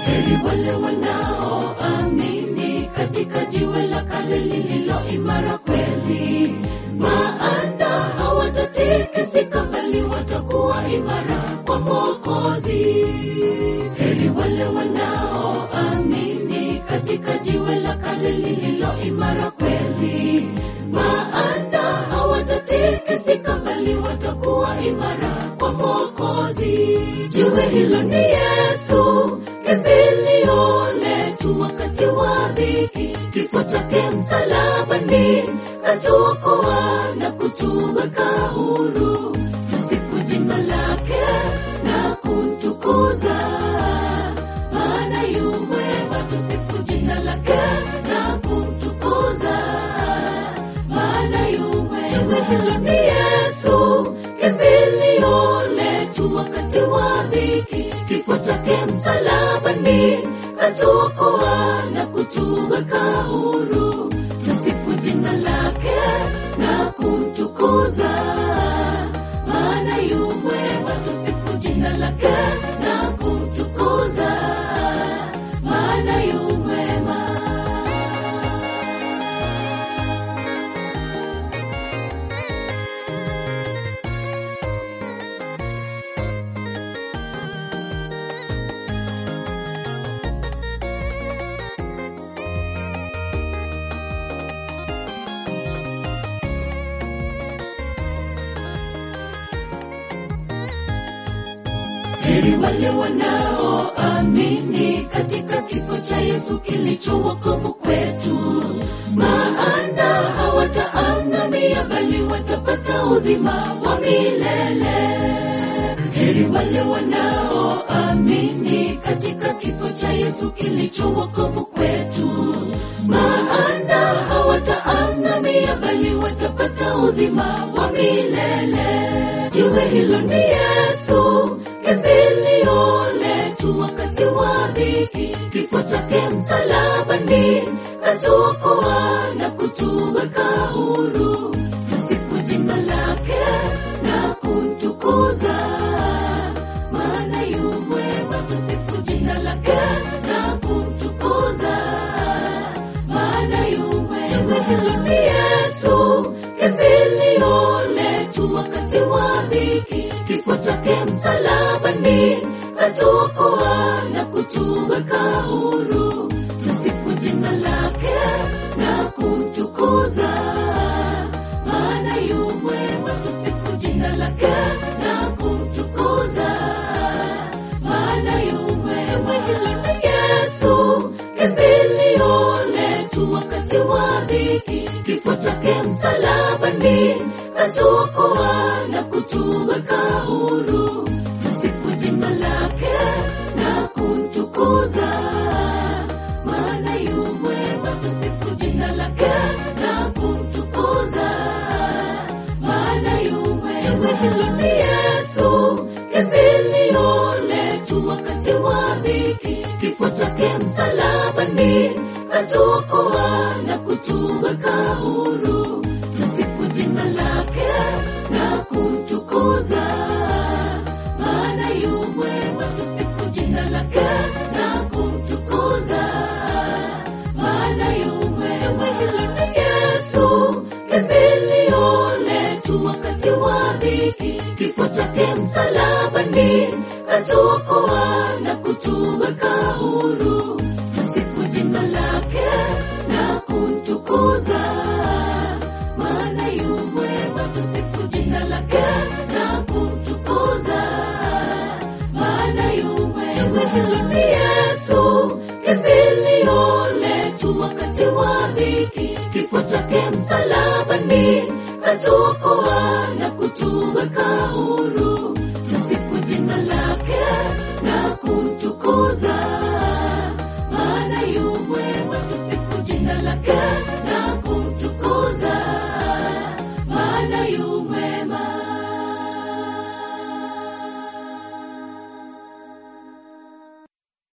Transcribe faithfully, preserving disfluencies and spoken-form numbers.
Heri wale wanaoamini katika jiwe la kale lililo imara kweli, maana hawatatikisika bali watakuwa imara kwa Mwokozi. Heri wale wanaoamini katika jiwe la kale lililo imara kweli, maana hawatatikisika bali watakuwa imara kwa Mwokozi. Jiwe hilo ni Yesu, kimbilio letu wakati wa dhiki. Kifo chake msalabani katuokoa na kutuweka huru. Tusifu jina lake na kumtukuza, maana yu mwema. Tusifu jina lake na kumtukuza, maana yu mwema. Jiwe hilo ni Yesu, kimbilio letu wakati wa dhiki. Kifo chake msalabani katuokoa na kutuweka huru. Tusifu jina lake na kumtukuza, maana yu mwema. Tusifu jina lake na kumtukuza, maana yu mwema. Heri wale wanaoamini katika kifo cha Yesu kilicho wokovu kwetu, maana hawataangamia bali watapata uzima wa milele. Heri wale wanaoamini katika kifo cha Yesu kilicho wokovu kwetu, maana hawataangamia bali watapata uzima wa milele. Jiwe hilo ni Yesu, kimbilio letu wakati wa dhiki. Kifo chake msalabani katuokoa na kutuweka huru. Tusifu jina lake na kumtukuza, maana yu mwema. Tusifu jina lake na kumtukuza, maana yu mwema. Jiwe hilo ni Yesu, kimbilio letu wakati wa dhiki. Kifo chake msalabani katuokoa na kutuweka huru. Tusifu jina lake na kumtukuza, maana yu mwema. Tusifu jina lake na kumtukuza, maana yu mwema. Hilo ni Yesu, kimbilio letu wakati wa dhiki. Kifo chake msalabani katuokoa na kutuweka huru. Tusifu jina lake na kumtukuza, maana yu mwema. Tusifu jina lake na kumtukuza, maana yu mwema. Jiwe hilo ni Yesu, kimbilio letu wakati wa dhiki. Kifo chake msalabani katuokoa na kutuweka huru. Tusifu jina lake na kumtukuza, maana yu mwema. Tusifu jina lake na kumtukuza, maana yu mwema. Hilo ni Yesu, kimbilio letu wakati wa dhiki. Kifo chake msalabani katuokoa